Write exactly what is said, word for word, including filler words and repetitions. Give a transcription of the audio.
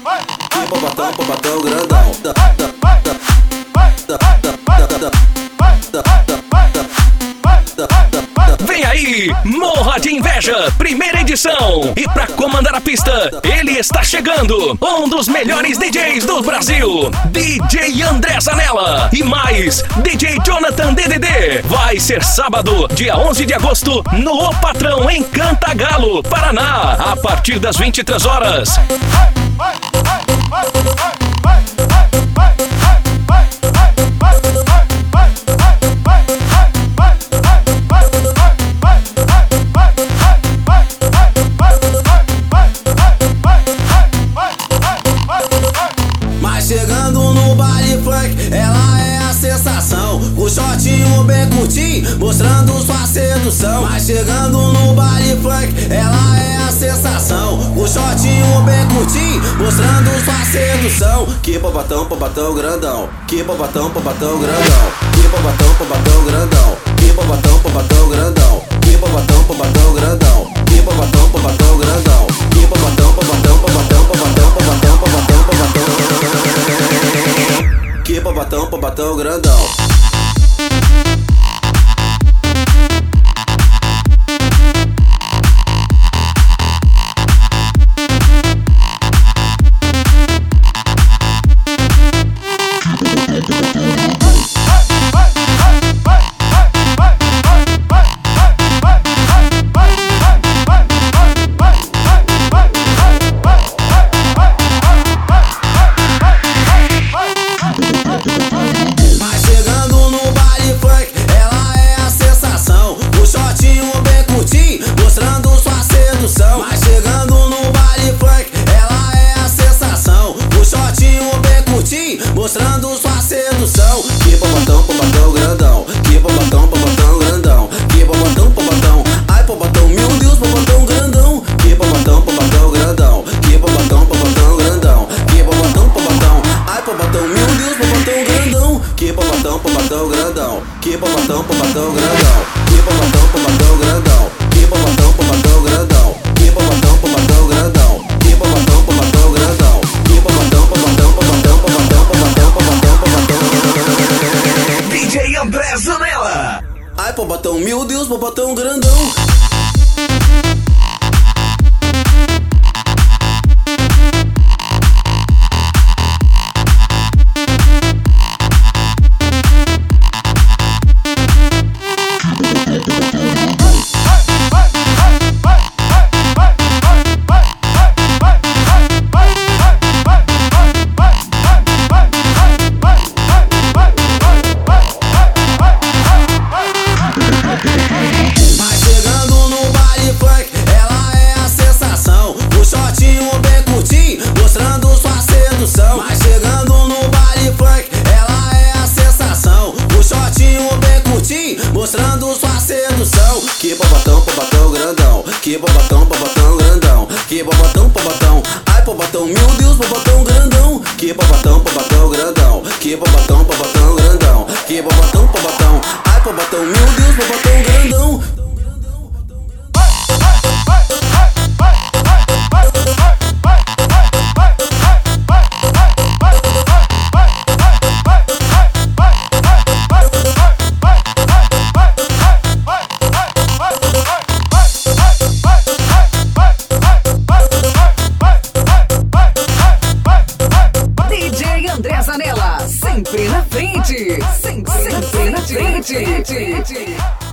Que bobatão, bobatão grandão. Vem aí, Morra de Inveja, primeira edição. E pra comandar a pista, ele está chegando, um dos melhores D Js do Brasil, D J André Zanella. E mais, D J Jonathan D D D. Vai ser sábado, dia onze de agosto, no O Patrão, em Cantagalo, Paraná, a partir das vinte e três horas. Chegando no baile funk, ela é a sensação. O shortinho bem curtinho, mostrando sua sedução. Mas chegando no baile funk, ela é a sensação. O shortinho bem curtinho, mostrando sua sedução. Que bobatão, bobatão grandão. Que bobatão, bobatão grandão. Que bobatão, bobatão grandão. Que bobatão, bobatão grandão. Que bobatão, bobatão grandão. Que bobatão, bobatão grandão. Que bobatão, bobatão, bobatão, bobatão, bobatão, bobatão, bobatão. Que bobatão, bobatão grandão. Mostrando sua sedução. Que bobatão, bobatão grandão. Que bobatão, bobatão grandão. Que bobatão, bobatão. Ai, bobatão, meu Deus, bobatão grandão. Que bobatão, bobatão grandão. Que bobatão, bobatão grandão. Que bobatão, bobatão. Ai, bobatão, meu Deus, bobatão grandão. Que bobatão, bobatão grandão. Que bobatão, bobatão grandão. Que bobatão, bobatão grandão. Que bobatão, bobatão grandão. Que bobatão, bobatão grandão. Que bobatão, bobatão grandão. Que bobatão, bobatão, bobatão, bobatão, bobatão, bobatão, bobatão. D J André Zanella. Ai, bobatão, meu Deus, bobatão grandão. Mas chegando no baile funk, ela é a sensação. O shortinho bem curtinho, mostrando sua sedução. Que bobatão, bobatão grandão. Que bobatão, bobatão grandão. Que bobatão, bobatão. Ai, bobatão, meu Deus, bobatão grandão. Que bobatão, bobatão grandão. Que bobatão, bobatão grandão. Que bobatão, bobatão. Ai, bobatão, meu Deus, bobatão grandão. Sempre na frente, sempre, sempre na frente.